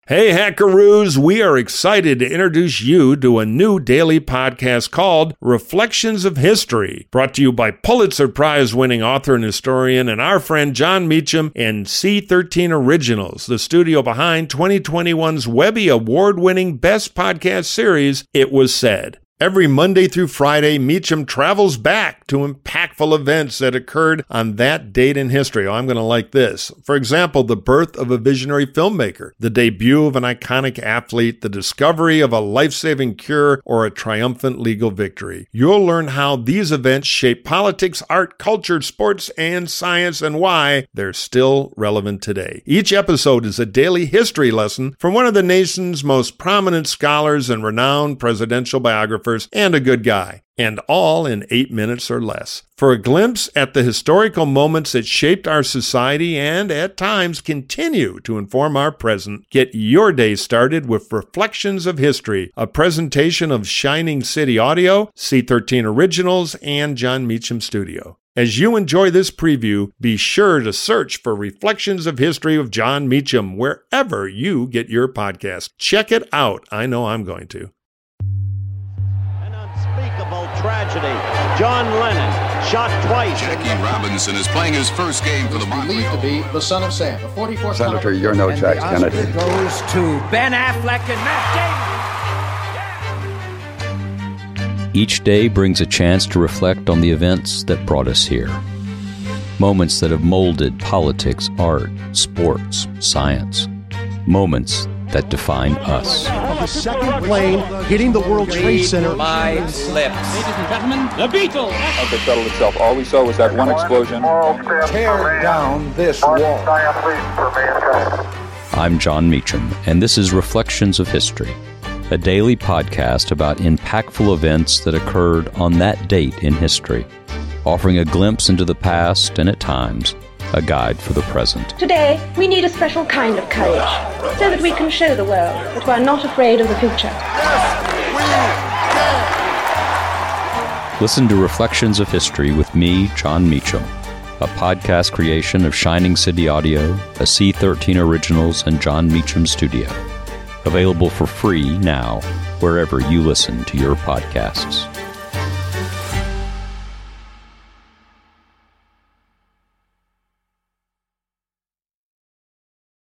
Hey Hackaroos, we are excited to introduce you to a new daily podcast called Reflections of History, brought to you by Pulitzer Prize-winning author and historian and our friend Jon Meacham and C13 Originals, the studio behind 2021's Webby Award-winning Best Podcast series, It Was Said. Every Monday through Friday, Meacham travels back to impactful events that occurred on that date in history. Oh, I'm going to like this. For example, the birth of a visionary filmmaker, the debut of an iconic athlete, the discovery of a life-saving cure, or a triumphant legal victory. You'll learn how these events shape politics, art, culture, sports, and science, and why they're still relevant today. Each episode is a daily history lesson from one of the nation's most prominent scholars and renowned presidential biographers, and a good guy, and all in 8 minutes or less. For a glimpse at the historical moments that shaped our society and, at times, continue to inform our present, get your day started with Reflections of History, a presentation of Shining City Audio, C13 Originals, and Jon Meacham Studio. As you enjoy this preview, be sure to search for Reflections of History of Jon Meacham wherever you get your podcast. Check it out. I know I'm going to. Tragedy. John Lennon shot twice. Jackie Robinson is playing his first game for the Montreal. Believed to be the son of Sam. The 44th Senator, you're no Jack Kennedy. Goes to Ben Affleck and Matt Damon. Each day brings a chance to reflect on the events that brought us here. Moments that have molded politics, art, sports, science. Moments that define us. The second plane hitting the World Trade Center. Live slips. Ladies and gentlemen, the Beatles. Of the shuttle itself, all we saw was that one explosion. tear down this wall. I'm Jon Meacham, and this is Reflections of History, a daily podcast about impactful events that occurred on that date in history, offering a glimpse into the past and, at times, a guide for the present. Today, we need a special kind of courage, so that we can show the world that we are not afraid of the future. Listen to Reflections of History with me, Jon Meacham, a podcast creation of Shining City Audio, a C13 Originals, and Jon Meacham Studio. Available for free now, wherever you listen to your podcasts.